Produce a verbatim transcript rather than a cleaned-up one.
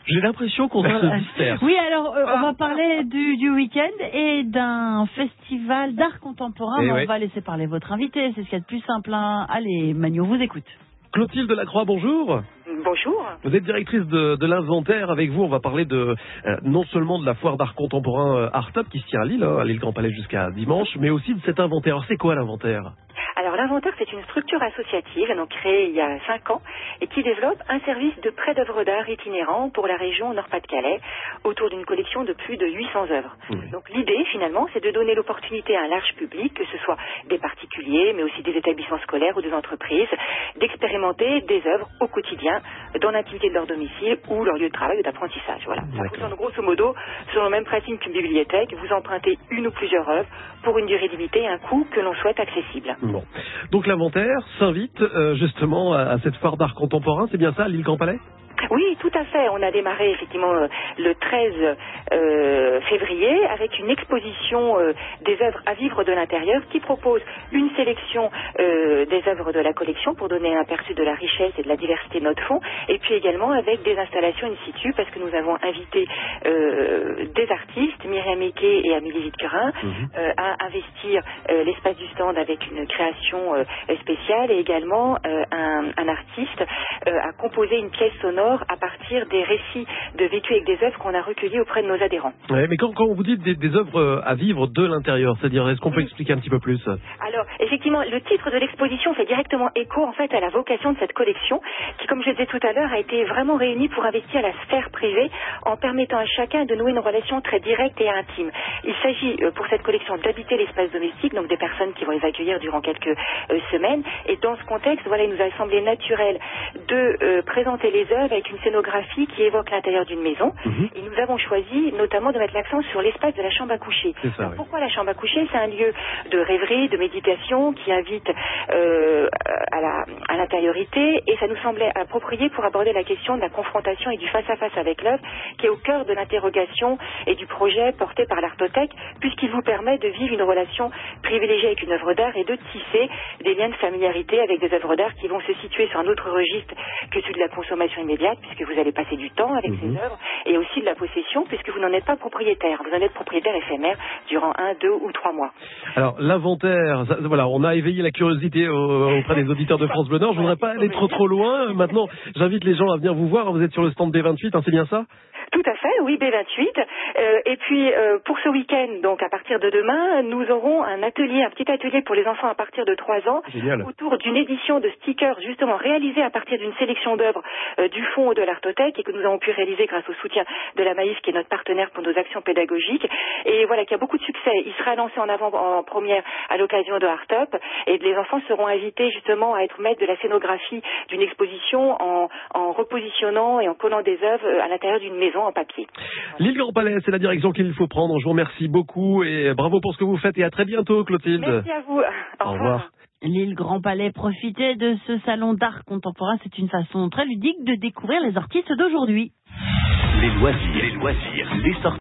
J'ai l'impression qu'on va se disperse. Oui, alors euh, on va parler du, du week-end et d'un festival d'art contemporain. Eh On ouais. va laisser parler votre invité, c'est ce qu'il y a de plus simple. Hein. Allez, Manu, on vous écoute. Clotilde Lacroix, bonjour. Bonjour. Vous êtes directrice de, de l'inventaire. Avec vous, on va parler de euh, non seulement de la foire d'art contemporain euh, Art Up qui se tient à Lille, hein, à Lille Grand Palais jusqu'à dimanche, mais aussi de cet inventaire. Alors, c'est quoi l'inventaire ? Alors l'inventaire, c'est une structure associative donc créée il y a cinq ans et qui développe un service de prêt d'œuvres d'art itinérant pour la région Nord-Pas-de-Calais autour d'une collection de plus de huit cents œuvres. Oui. Donc l'idée finalement, c'est de donner l'opportunité à un large public, que ce soit des particuliers, mais aussi des établissements scolaires ou des entreprises, d'expérimenter des œuvres au quotidien dans l'intimité de leur domicile ou leur lieu de travail ou d'apprentissage. Voilà. Ça fonctionne grosso modo selon le même principe qu'une bibliothèque. Vous empruntez une ou plusieurs œuvres pour une durée limitée et un coût que l'on souhaite accessible. Bon. Donc l'inventaire s'invite euh, justement à, à cette foire d'art contemporain, c'est bien ça, à Lille Grand Palais ? Oui, tout à fait. On a démarré effectivement euh, le treize euh, février avec une exposition euh, des œuvres à vivre de l'intérieur qui propose une sélection euh, des œuvres de la collection pour donner un aperçu de la richesse et de la diversité de notre fonds, et puis également avec des installations in situ parce que nous avons invité euh, des artistes, Myriam Eke et Amélie Vitquerin, mmh. euh, à investir euh, l'espace du stand avec une création euh, spéciale et également euh, un, un artiste euh, a composé une pièce sonore à partir des récits de vécu avec des œuvres qu'on a recueillis auprès de nos adhérents. Ouais, mais quand, quand vous dites des, des œuvres à vivre de l'intérieur, c'est-à-dire, est-ce qu'on peut mmh. expliquer un petit peu plus ? Alors, effectivement, le titre de l'exposition fait directement écho en fait à la vocation de cette collection qui, comme je le disais tout à l'heure, a été vraiment réunie pour investir la sphère privée en permettant à chacun de nouer une relation très directe et intime. Il s'agit euh, pour cette collection d'habiter l'espace domestique, donc des personnes qui vont les accueillir durant quelques euh, semaines. Et dans ce contexte, voilà, il nous a semblé naturel de euh, présenter les œuvres avec une scénographie qui évoque l'intérieur d'une maison. Mmh. Et nous avons choisi notamment de mettre l'accent sur l'espace de la chambre à coucher. C'est ça, Alors, oui. Pourquoi la chambre à coucher ? C'est un lieu de rêverie, de méditation qui invite euh, à, la, à l'intériorité, et ça nous semblait approprié pour aborder la question de la confrontation et du face-à-face avec l'œuvre qui est au cœur de l'interrogation et du projet porté par l'Artothèque, puisqu'il vous permet de vivre une relation privilégiée avec une œuvre d'art et de tisser des liens de familiarité avec des œuvres d'art qui vont se situer sur un autre registre que celui de la consommation immédiate, puisque vous allez passer du temps avec mmh. ces œuvres, et aussi de la possession, puisque vous n'en êtes pas propriétaire, vous en êtes propriétaire éphémère durant un, deux ou trois mois. Alors l'inventaire, ça, voilà, on a éveillé la curiosité au, auprès des auditeurs de France Bleu Nord. Je voudrais pas aller trop trop loin. Maintenant, j'invite les gens à venir vous voir. Vous êtes sur le stand B vingt-huit, hein, c'est bien ça ? Tout à fait, oui, B vingt-huit. Euh, et puis, euh, pour ce week-end, donc à partir de demain, nous aurons un atelier, un petit atelier pour les enfants à partir de trois ans, Génial. Autour d'une édition de stickers, justement réalisée à partir d'une sélection d'œuvres euh, du fonds de l'Artothèque et que nous avons pu réaliser grâce au soutien de la Maïf, qui est notre partenaire pour nos actions pédagogiques. Et voilà, qui a beaucoup de succès. Il sera lancé en avant en première à l'occasion de Art Up, et les enfants seront invités justement à être maîtres de la scénographie d'une exposition en, en repositionnant et en collant des œuvres à l'intérieur d'une maison en papier. Lille Grand Palais, c'est la direction qu'il faut prendre. Je vous remercie beaucoup et bravo pour ce que vous faites et à très bientôt, Clotilde. Merci à vous. Au, Au revoir. revoir. Lille Grand Palais, profitez de ce salon d'art contemporain. C'est une façon très ludique de découvrir les artistes d'aujourd'hui. Les loisirs, les loisirs, les sorties.